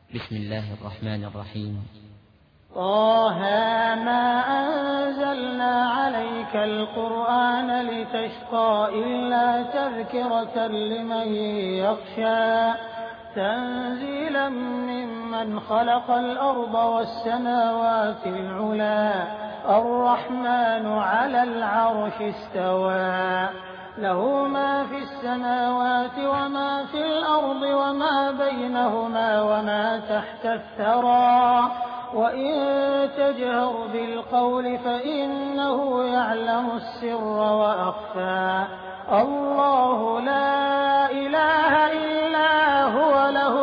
بسم الله الرحمن الرحيم. طه ما أنزلنا عليك القرآن لتشقى إلا تذكرة لمن يخشى تنزيلا ممن خلق الأرض والسماوات العلى الرحمن على العرش استوى له ما في السماوات وما في الأرض وما بينهما وما تحت الثرى وإن تجهر بالقول فإنه يعلم السر وأخفى الله لا إله إلا هو له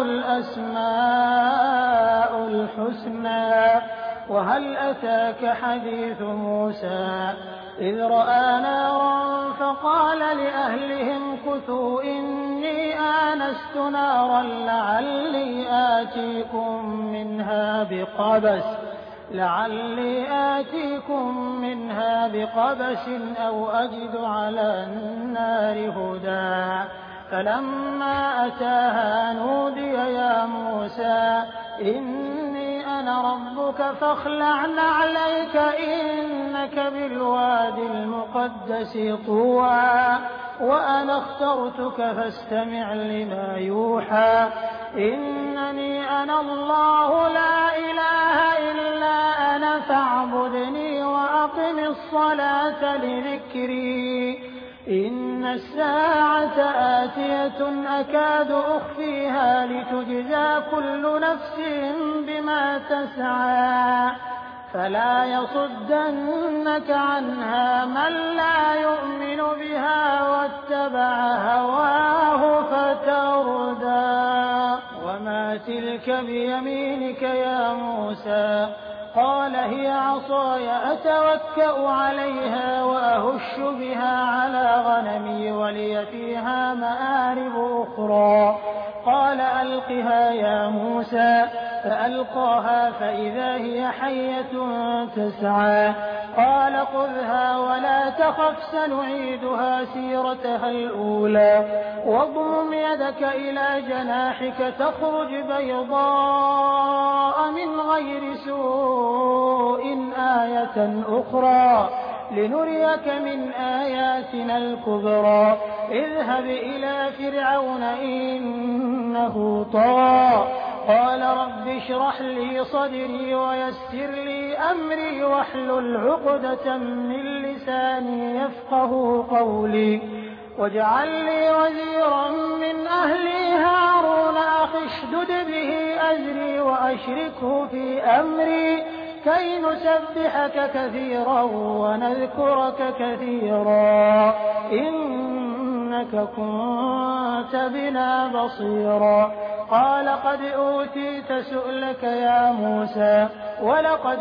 الأسماء الحسنى وهل أتاك حديث موسى إذ رأى نارا فقال لأهلهم كثوا إني آنست نارا لعلي آتيكم منها بقبس أو أجد على النار هدى فلما أتاها نودي يا موسى إني أنا ربك فاخلع نعليك إنك بالوادي المقدس طوى وأنا اخترتك فاستمع لما يوحى إنني أنا الله لا إله إلا أنا فاعبدني وأقم الصلاة لذكري إن الساعة آتية أكاد أخفيها لتجزى كل نفس بما تسعى فلا يصدنك عنها من لا يؤمن بها واتبع هواه فتردى وما تلك بيمينك يا موسى قال هي عصاي أتوكأ عليها وأهش بها على غنمي ولي فيها مآرب أخرى قال ألقها يا موسى فألقاها فإذا هي حية تسعى قال خذها ولا تخف سنعيدها سيرتها الأولى واضمم يدك إلى جناحك تخرج بيضاء من غير سوء آية أخرى لنريك من آياتنا الكبرى اذهب إلى فرعون إنه طغى قال رب اشرح لي صدري ويسر لي أمري واحلل عقدة من لساني يفقه قولي واجعل لي وزيرا من أهلي هارون أخي اشدد به أزري وأشركه في أمري كي نسبحك كثيرا ونذكرك كثيرا إنك كنت بنا بصيرا قال قد أوتيت سؤلك يا موسى ولقد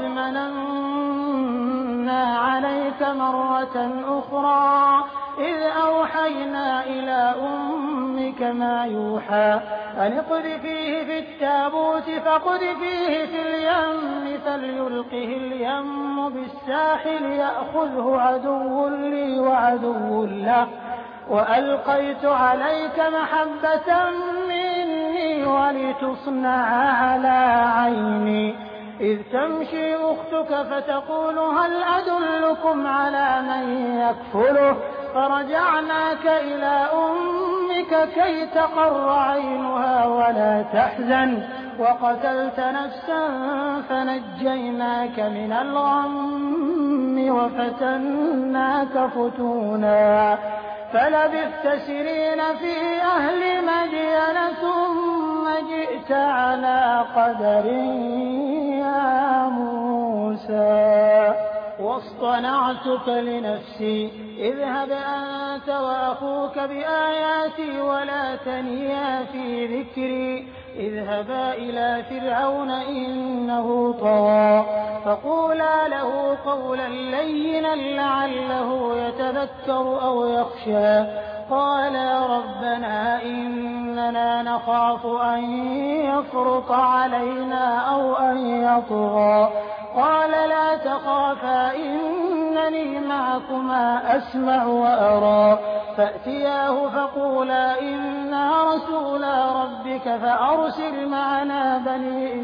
مننا عليك مرة أخرى إذ أوحينا إلى أمك ما يوحى أن اقذفيه في التابوت فاقذفيه في اليم فليلقه اليم بالساحل يأخذه عدو لي وعدو له وألقيت عليك محبة مني ولتصنع على عيني إذ تمشي أختك فتقول هل أدلكم على من يكفله فرجعناك إلى أمك كي تقر عينها ولا تحزن وقتلت نفسا فنجيناك من الغم وفتناك فتونا فلبثت سنين في أهل مدين ثم جئت على قدر يا موسى واصطنعتك لنفسي اذهب أنت وأخوك بآياتي ولا تنيا في ذكري اذهبا إلى فرعون إنه طغى فقولا له قولا لينا لعله يتذكر أو يخشى قالا ربنا إننا نخاف أن يفرط علينا أو أن يطغى قال لا تخافا إنني معكما أسمع وأرى فأتياه فقولا إنا رسولا ربك فأرسل معنا بني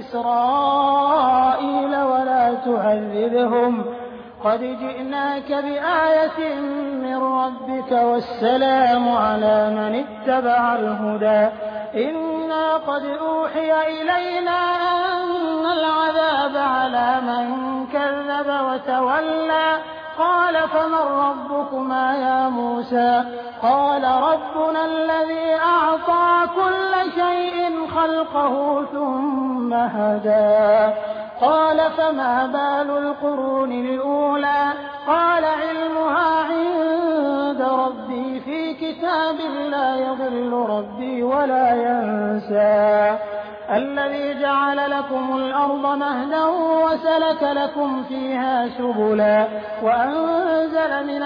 إسرائيل ولا تعذبهم قد جئناك بآية من ربك والسلام على من اتبع الهدى إنا قد أوحي إلينا أن العذاب على من كذب وتولى قال فمن ربكما يا موسى قال ربنا الذي أعطى كل شيء خلقه ثم هدى قال فما بال القرون الأولى قال علمها عند ربي في كتاب لا يضل ربي ولا ينسى الذي جعل لكم الأرض مهدا وسلك لكم فيها سبلا وأنزل من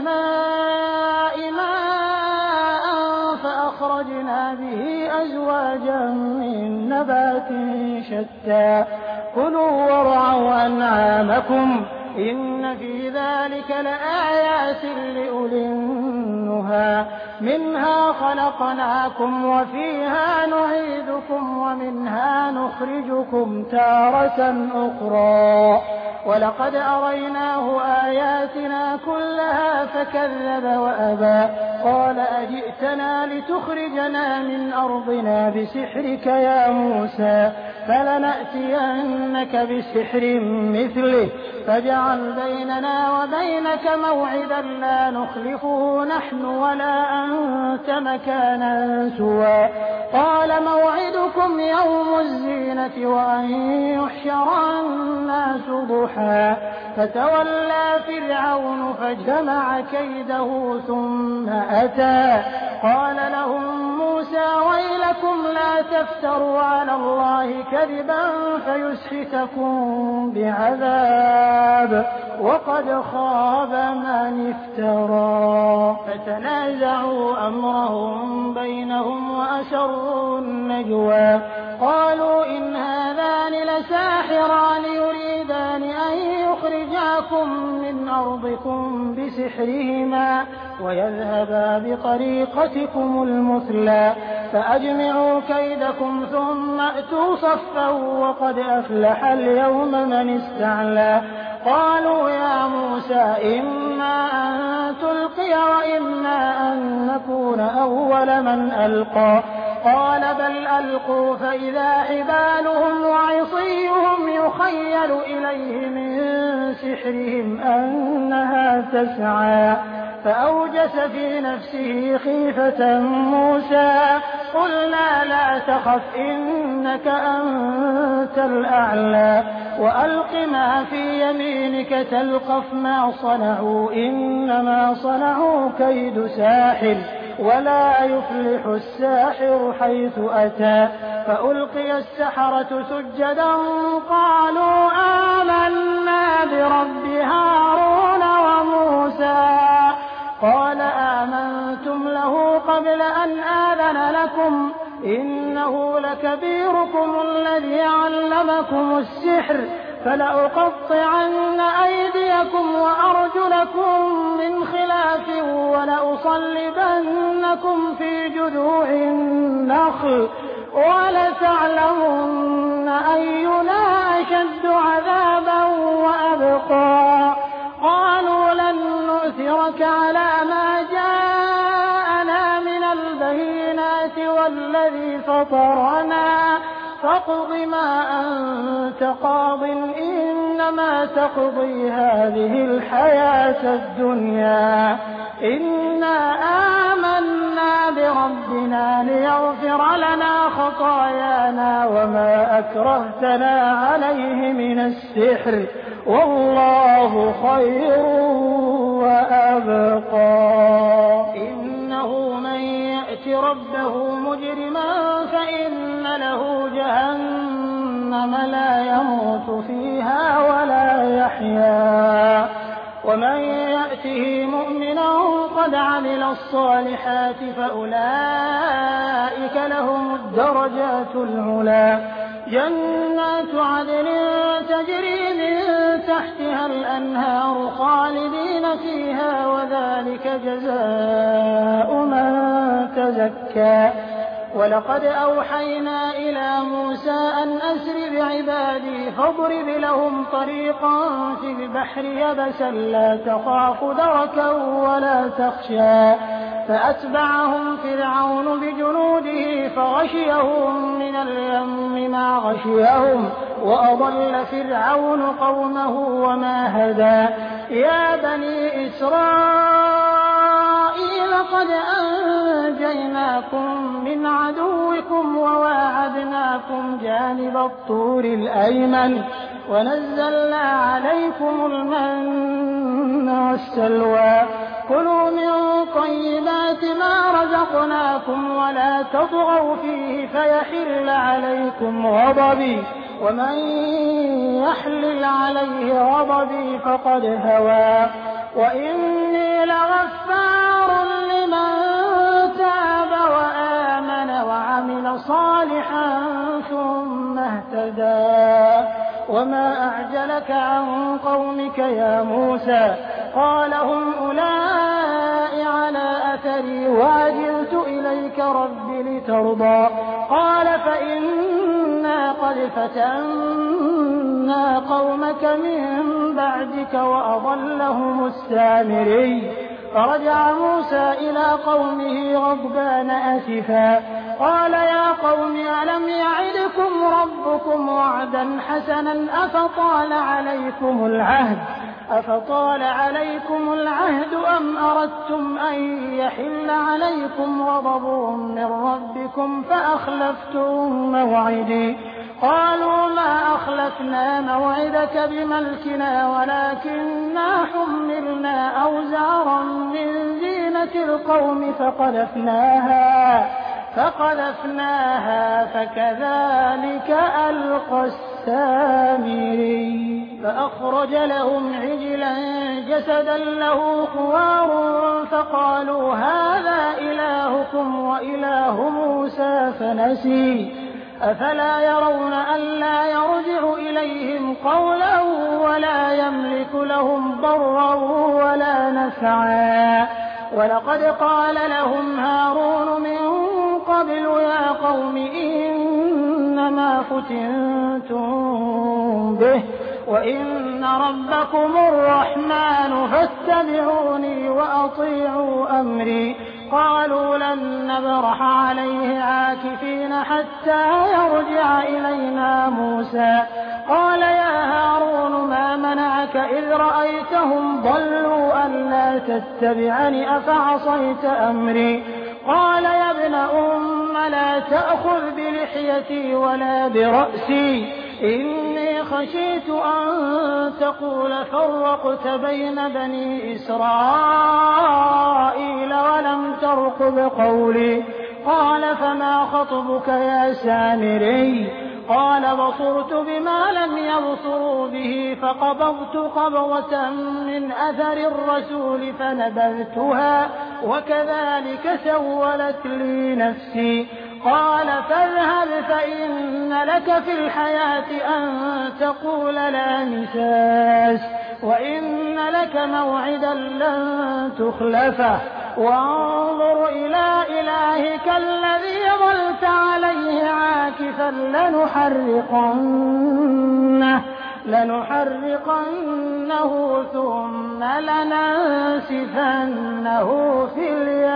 السماء ماء فأخرجنا به أزواجا من نبات شتى كلوا وارعوا أنعامكم إن في ذلك لآيات لأولي النهى منها خلقناكم وفيها نعيدكم ومنها نخرجكم تارة أخرى ولقد أريناه آياتنا كلها فكذب وأبى قال أجئتنا لتخرجنا من أرضنا بسحرك يا موسى فلنأتينك بسحر مثله فاجعل بيننا وبينك موعدا لا نخلفه نحن ولا أنت مكانا سوى قال موعدكم يوم الزينة وأن يحشر الناس ضحى فتولى فرعون فجمع كيده ثم أتى قال لهم موسى ويلكم لا تفتروا على الله كذبا فيسحتكم بعذاب وقد خاب من افترى فتنازعوا أمرهم بينهم وأسروا النجوى قالوا إن هذان لساحران يريدان أن يخرجاكم من أرضكم بسحرهما ويذهبا بطريقتكم المثلى فأجمعوا كيدكم ثم أتوا صفا وقد أفلح اليوم من استعلى قالوا يا موسى إما أن تلقي وإما أن نكون أول من ألقى قال بل ألقوا فإذا حبالهم وعصيهم يخيل إليه من سحرهم أنها تسعى فأوجس في نفسه خيفة موسى قلنا لا تخف إنك أنت الأعلى وألق ما في يمينك تلقف ما صنعوا إنما صنعوا كيد ساحر ولا يفلح الساحر حيث أتى فألقي السحرة سجدا قالوا آمنا برب هارون وموسى قال آمنتم له قبل أن آذن لكم إنه لكبيركم الذي علمكم السحر فلأقطعن أيديكم وأرجلكم من خلاف ولأصلبنكم في جذوع النخل ولتعلمن أينا أشد عذابا وأبقى قالوا لن نؤثرك على ما جاءنا من البينات والذي فطرنا فاقض ما أنت قاض إنما تقضي هذه الحياة الدنيا إنا آمنا بربنا ليغفر لنا خطايانا وما أكرهتنا عليه من السحر والله خير وأبقى إنه من يأت ربه مجرما فإن له جهنم لا يموت فيها ولا يحيا ومن يأته مؤمنا قد عمل الصالحات فأولئك لهم الدرجات العلى جنات عدن تجري من تحتها الأنهار خالدين فيها وذلك جزاء من تزكى ولقد أوحينا إلى موسى أن أسر بعبادي فاضرب لهم طريقا في البحر يبسا لا تخاف دركا ولا تخشى فأتبعهم فرعون بجنوده فغشيهم من اليم ما غشيهم وأضل فرعون قومه وما هدى يا بني إسرائيل قد أنجيناكم من عدوكم وواعدناكم جانب الطور الأيمن ونزلنا عليكم المن والسلوى كلوا من طيبات ما رزقناكم ولا تطغوا فيه فيحل عليكم غضبي ومن يحلل عليه غضبي فقد هوى وإني لغفار لمن تاب وآمن وعمل صالحا ثم اهتدى وما أعجلك عن قومك يا موسى قال هم أولئك على أثري وعجلت إليك رب لترضى قال فإنا قد فتنا قومك من بعدك وأضلهم السامري فرجع موسى إلى قومه غضبان أسفا قال يا قوم ألم يعدكم ربكم وعدا حسنا أفطال عليكم العهد أم أردتم أن يحل عليكم غضب من ربكم فأخلفتم موعدي قالوا ما أخلفنا موعدك بملكنا ولكننا حملنا أوزارا من زينة القوم فقذفناها فكذلك ألقى السامري فأخرج لهم عجلا جسدا له خوار فقالوا هذا إلهكم وإله موسى فنسي أفلا يرون ألا يرجع إليهم قولا ولا يملك لهم ضرا ولا نفعا ولقد قال لهم هارون من قبل يا قوم إنما فتنتم به وإن ربكم الرحمن فاتبعوني وأطيعوا أمري قالوا لن نبرح عليه عاكفين حتى يرجع إلينا موسى قال يا هارون ما منعك إذ رأيتهم ضلوا ألا تتبعني أفعصيت أمري قال يا ابن أم لا تأخذ بلحيتي ولا برأسي إني خشيت أن تقول فرقت بين بني إسرائيل ولم ترقب قولي قال فما خطبك يا سامري قال بصرت بما لم يبصروا به فقبضت قبضة من أثر الرسول فنبذتها وكذلك سولت لي نفسي قال فاذهب فإن لك في الحياة أن تقول لا مساس وإن لك موعدا لن تخلفه وانظر إلى إلهك الذي ظلت عليه عاكفا لنحرقنه ثم لننسفنه في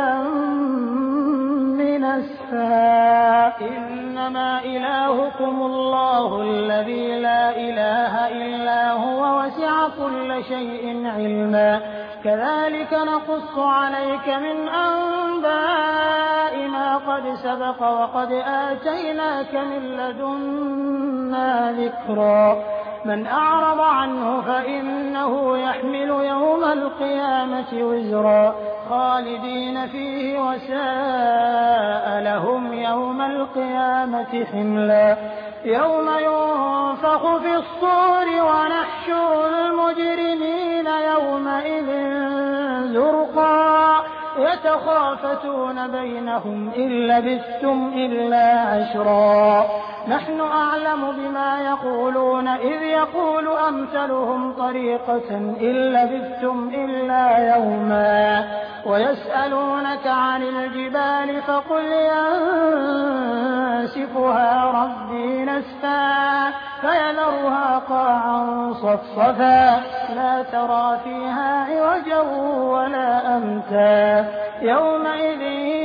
اليم نسفا إنما إلهكم الله الذي لا إله إلا هو وسع كل شيء علما كذلك نقص عليك من أنباء ما قد سبق وقد آتيناك من لدنا ذكرا من أعرض عنه فإنه يحمل يوم القيامة وزرا خالدين فيه وساء لهم يوم القيامة حملا يوم ينفخ في الصور ونحشر المجرمين يومئذ زرقا يتخافتون بينهم إن لبثتم إلا عشرا نحن أعلم بما يقولون إذ يقول أمثلهم طريقة إن لبثتم إلا يوما ويسألونك عن الجبال فقل ينسفها ربي نسفا فيذرها قاعا صفصفا لا ترى فيها عوجا ولا أمتا يومئذ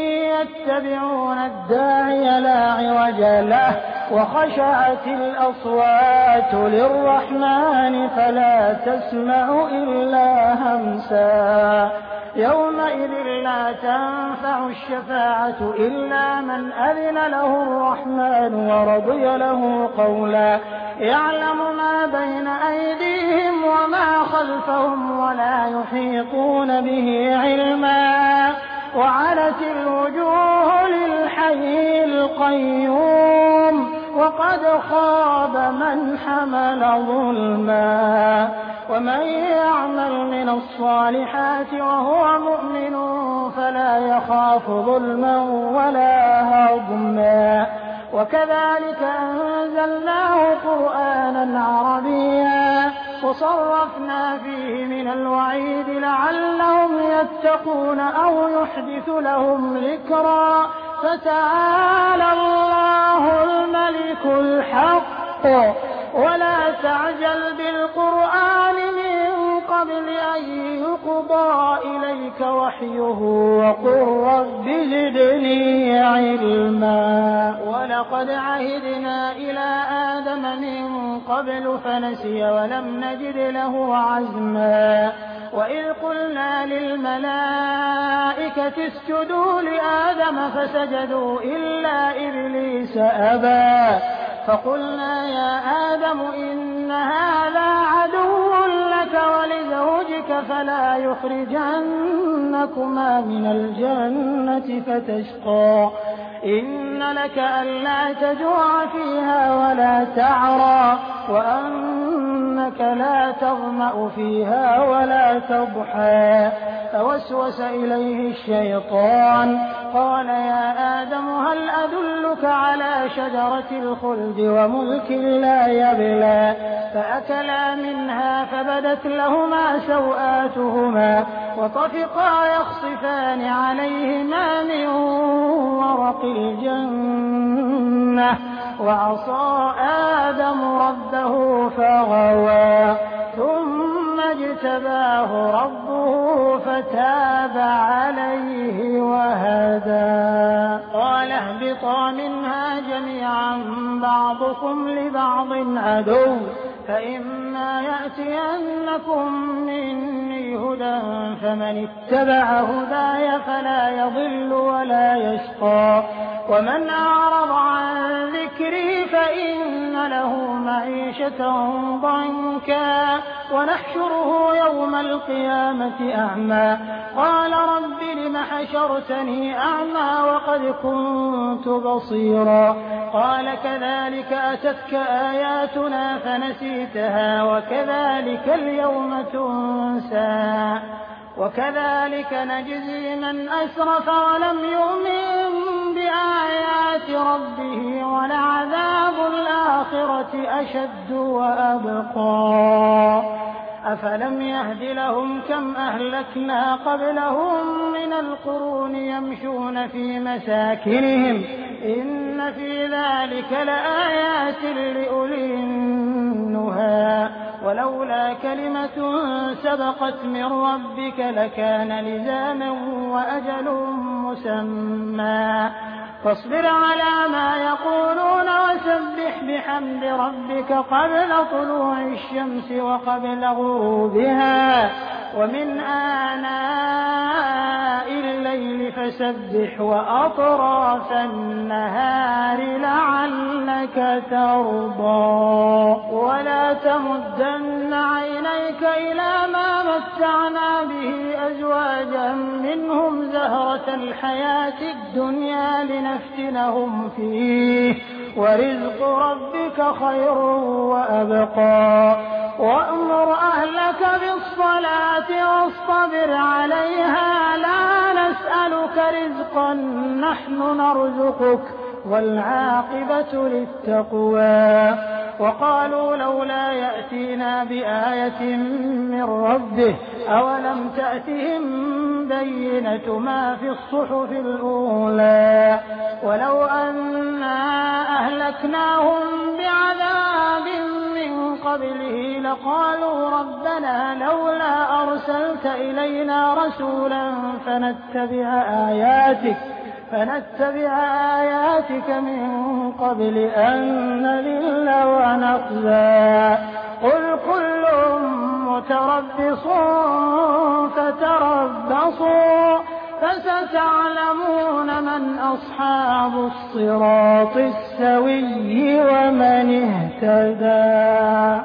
يتبعون الداعي لا عوج له وخشعت الأصوات للرحمن فلا تسمع إلا همسا يومئذ لا تنفع الشفاعة إلا من أذن له الرحمن ورضي له قولا يعلم ما بين أيديهم وما خلفهم ولا يحيطون به علما وعنت الوجوه للحي القيوم وقد خاب من حمل ظلما ومن يعمل من الصالحات وهو مؤمن فلا يخاف ظلما ولا هضما وكذلك أنزلناه قرآنا عربيا وصرفنا فيه من الوعيد لعلهم يتقون أو يحدث لهم ذكرا فتعالى الله الملك الحق ولا تعجل بالقرآن من قبل أن يقضى إليك وحيه وقل رب زدني علما ولقد عهدنا إلى آدم من قبل فنسي ولم نجد له عزما وإذ قلنا للملائكة اسجدوا لآدم فسجدوا إلا إبليس أبى فقلنا يا آدم إن هذا عدو لك ولزوجك فلا يخرجنكما من الجنة فتشقى إن لك ألا تجوع فيها ولا تعرى وأنك لا تظمأ فيها ولا تضحى فوسوس إليه الشيطان قال يا آدم هل أدلك على شجرة الخلد وملك لا يبلى فأكلا منها فبدت لهما سوآتهما وطفقا يخصفان عليهما من ورق الجنة وعصى آدم ربه فغوى ثم اجتباه ربه فتاب عليه وهدى قال اهبطا منها جميعا بعضكم لبعض عدو فإما يأتينكم مني هدى فمن اتبع هداي فلا يضل ولا يشقى ومن أعرض عن ذكري فإن له معيشة ضنكا ونحشره يوم القيامة أعمى قال رب لم حشرتني أعمى وقد كنت بصيرا قال كذلك أتتك آياتنا فنسيتها وكذلك اليوم تنسى وكذلك نجزي من أسرف ولم يؤمن بآيات ربه ولعذاب الآخرة أشد وأبقى أفلم يهد لهم كم أهلكنا قبلهم من القرون يمشون في مساكنهم إن في ذلك لآيات لأولي النهى ولولا كلمة سبقت من ربك لكان لزاما وأجل مسمى فاصبر على ما يقولون وسبح بحمد ربك قبل طلوع الشمس وقبل غروبها ومن آناء الليل فسبح وأطراف النهار لعلك ترضى ولا تمدن عينيك إلى ما متعنا به أزواجا منهم زهرة الحياة الدنيا لنفتنهم فيه ورزق ربك خير وأبقى وأمر أهلك بالصلاة واصطبر عليها لا نسألك رزقا نحن نرزقك والعاقبة للتقوى. وقالوا لولا يأتينا بآية من ربه أولم تأتهم بينة ما في الصحف الأولى ولو أنا أهلكناهم بعذاب من قبله لقالوا ربنا لولا أرسلت إلينا رسولا فنتبع آياتك من قبل أن نذل ونخزى. قل كل متربص فتربصوا فستعلمون من أصحاب الصراط السوي ومن اهتدى.